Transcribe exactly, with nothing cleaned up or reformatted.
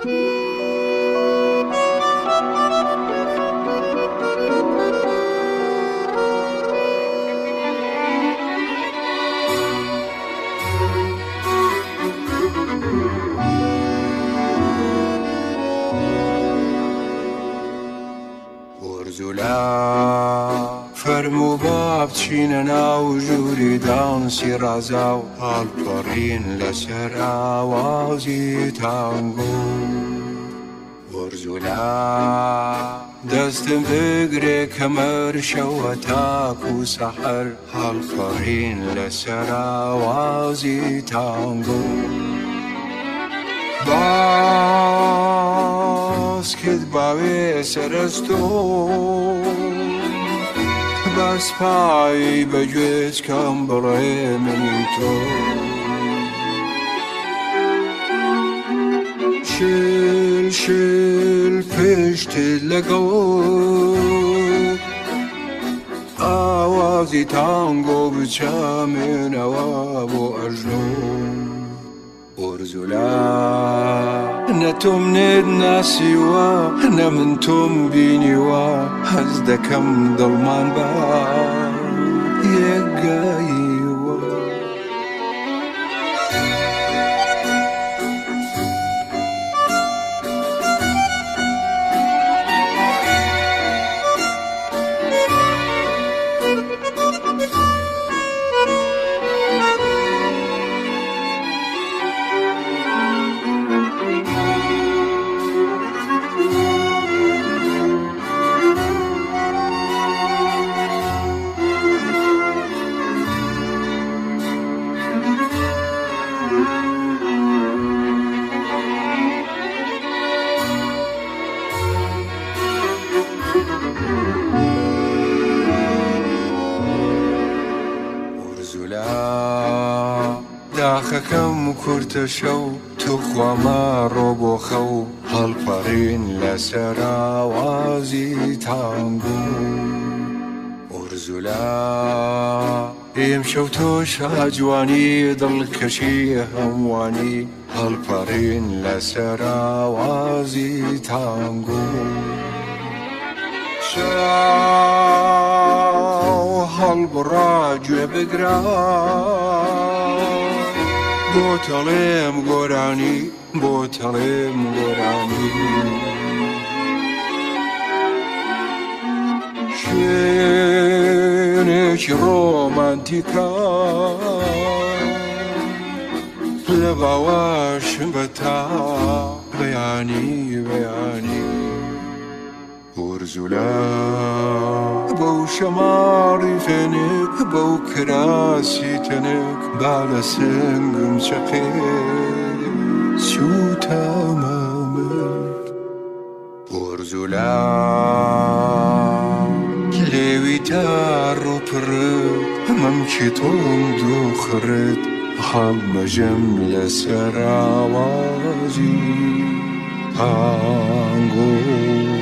فرمو باب چین ناو جوری دانسی رازاو حال پرین لسر آوازی تانگو ورزولا دستم بگره کمر شو تاکو سحر حال پرین لسر آوازی تانگو باز کد باوی سرستو بس پای بجوز کم برای منی تو شل شل پشت لگو آوازی تانگو بچه من اواب و اجنون ورزولا نتم ند ناسيوا نمنتم بينيوا هزدكم ظلمان با يقايوا داخەکەم کورتە شەو توخوا ماڕۆ بۆ خەو هەڵپەڕین لەسەر ئاوازی تانگو ئورزولا ئێمشەو تۆش ئاجوانی دڵکەشی هەموانی هەڵپەڕین لەسەر ئاوازی تانگو شاو هەڵبڕا گوێ بگرا بۆ تەڵێم گۆرانی بۆ تەڵێم گۆرانی شوێنێکی ڕۆمانتیکە لە باواشم بە تا بەیانی بەیانی ورزولا بەو شەماڕی فێنێک بەو کراسی تەنێک با لە سنگم چەقێ سوتە مامد ورزولا لێوی تار و پڕت هەمەمکی تۆم دۆخڕت هەڵمەژەم لەسەر ئاوازی تانگۆ